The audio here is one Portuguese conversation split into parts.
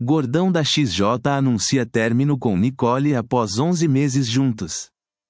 Gordão da XJ anuncia término com Nicole após 11 meses juntos.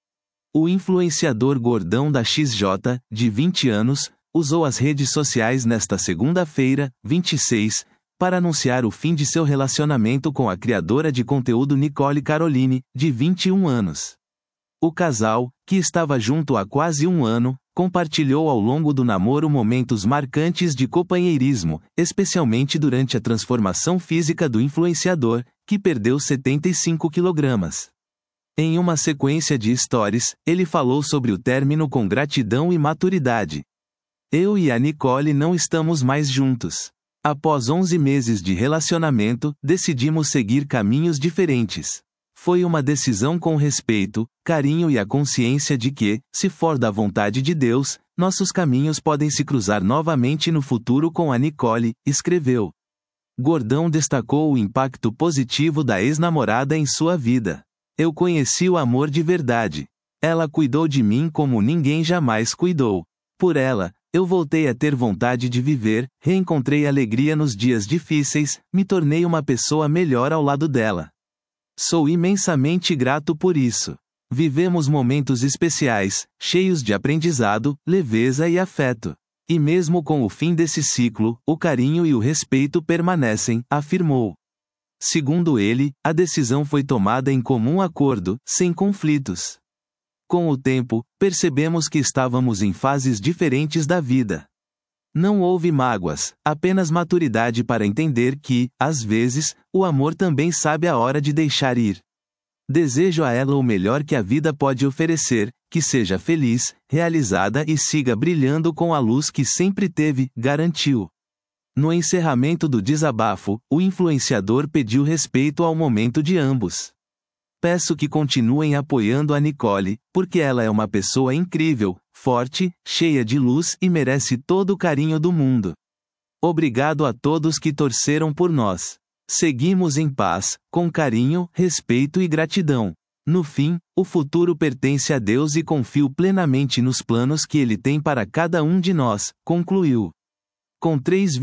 O influenciador Gordão da XJ, de 20 anos, usou as redes sociais nesta segunda-feira, 26, para anunciar o fim de seu relacionamento com a criadora de conteúdo Nicole Caroline, de 21 anos. O casal, que estava junto há quase um ano, compartilhou ao longo do namoro momentos marcantes de companheirismo, especialmente durante a transformação física do influenciador, que perdeu 75 quilogramas. Em uma sequência de stories, ele falou sobre o término com gratidão e maturidade. Eu e a Nicole não estamos mais juntos. Após 11 meses de relacionamento, decidimos seguir caminhos diferentes. Foi uma decisão com respeito, carinho e a consciência de que, se for da vontade de Deus, nossos caminhos podem se cruzar novamente no futuro com a Nicole, escreveu. Gordão destacou o impacto positivo da ex-namorada em sua vida. Eu conheci o amor de verdade. Ela cuidou de mim como ninguém jamais cuidou. Por ela, eu voltei a ter vontade de viver, reencontrei alegria nos dias difíceis, me tornei uma pessoa melhor ao lado dela. Sou imensamente grato por isso. Vivemos momentos especiais, cheios de aprendizado, leveza e afeto. E mesmo com o fim desse ciclo, o carinho e o respeito permanecem, afirmou. Segundo ele, a decisão foi tomada em comum acordo, sem conflitos. Com o tempo, percebemos que estávamos em fases diferentes da vida. Não houve mágoas, apenas maturidade para entender que, às vezes, o amor também sabe a hora de deixar ir. Desejo a ela o melhor que a vida pode oferecer, que seja feliz, realizada e siga brilhando com a luz que sempre teve, garantiu. No encerramento do desabafo, o influenciador pediu respeito ao momento de ambos. Peço que continuem apoiando a Nicole, porque ela é uma pessoa incrível, forte, cheia de luz e merece todo o carinho do mundo. Obrigado a todos que torceram por nós. Seguimos em paz, com carinho, respeito e gratidão. No fim, o futuro pertence a Deus e confio plenamente nos planos que Ele tem para cada um de nós, concluiu. Com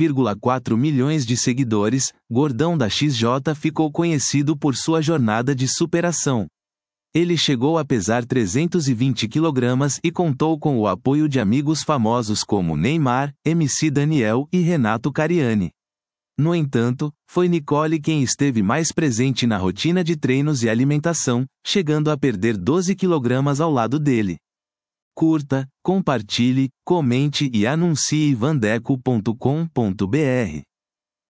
3,4 milhões de seguidores, Gordão da XJ ficou conhecido por sua jornada de superação. Ele chegou a pesar 320 kg e contou com o apoio de amigos famosos como Neymar, MC Daniel e Renato Cariani. No entanto, foi Nicole quem esteve mais presente na rotina de treinos e alimentação, chegando a perder 12 kg ao lado dele. Curta, compartilhe, comente e anuncie vandeco.com.br.